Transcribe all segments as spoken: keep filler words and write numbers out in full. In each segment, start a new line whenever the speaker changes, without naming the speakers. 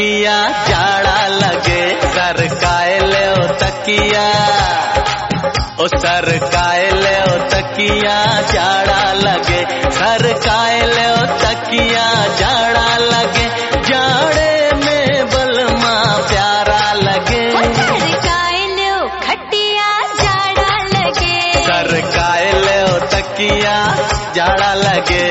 तकिया जाड़ा लगे, सरकाए ले ओ तकिया, ओ सरकाए ले ओ तकिया जाड़ा लगे, सरकाए ले ओ तकिया जाड़ा लगे, जाड़े में बलमा प्यारा लगे,
सरकाए ले ओ खटिया जाड़ा लगे,
सरकाए ले ओ तकिया जाड़ा लगे।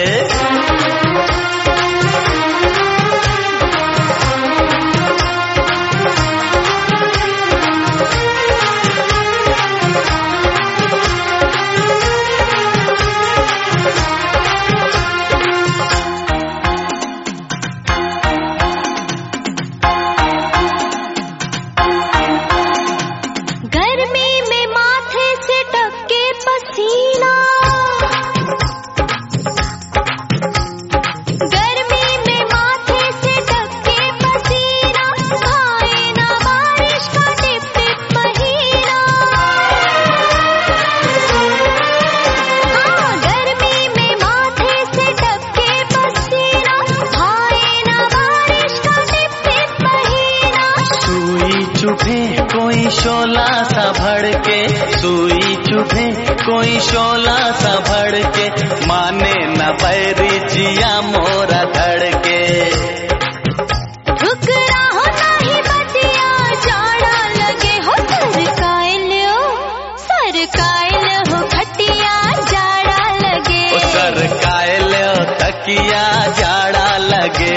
कोई शोला सा भड़के, सुई चुभे कोई शोला सा भड़के, माने न बैरी जिया मोरा धड़के,
ठुकरा हो नहीं बतिया जाड़ा लगे, हो सरकाए ले ओ सरकाए ले हो खटिया जाड़ा लगे,
ओ सरकाए ले ओ तकिया जाड़ा लगे।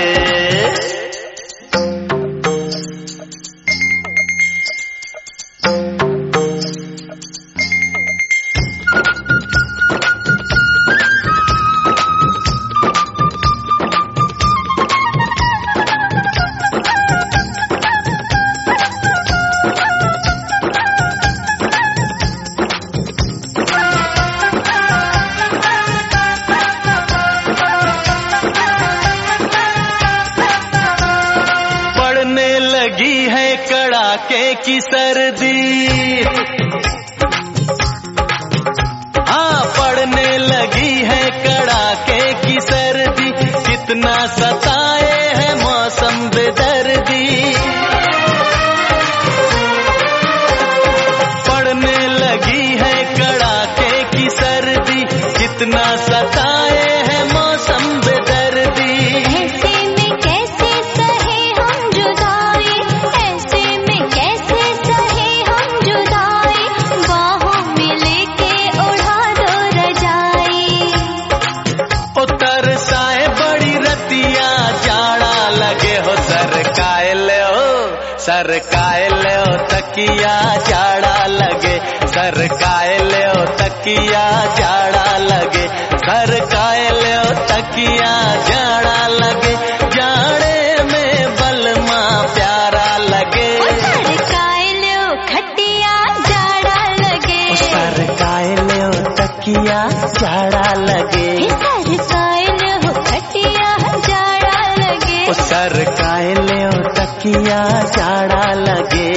लगी है कड़ाके की सर्दी, हाँ पड़ने लगी है कड़ाके की सर्दी, कितना सताए है मौसम बेदर्दी, पड़ने लगी है कड़ाके की सर्दी, कितना सताए है मौसम बेदर्दी, सरकाए ले ओ तकिया जाड़ा लगे, सरकाए ले ओ तकिया जाड़ा लगे, सरकाए ले ओ तकिया जाड़ा लगे, जाड़े में बलमा प्यारा लगे,
सरकाए ले ओ खटिया जाड़ा लगे,
सरकाए ले ओ तकिया जाड़ा लगे,
सरकाए ले ओ खटिया जाड़ा लगे,
सरकाए ले ओ तकिया जाड़ा लगे।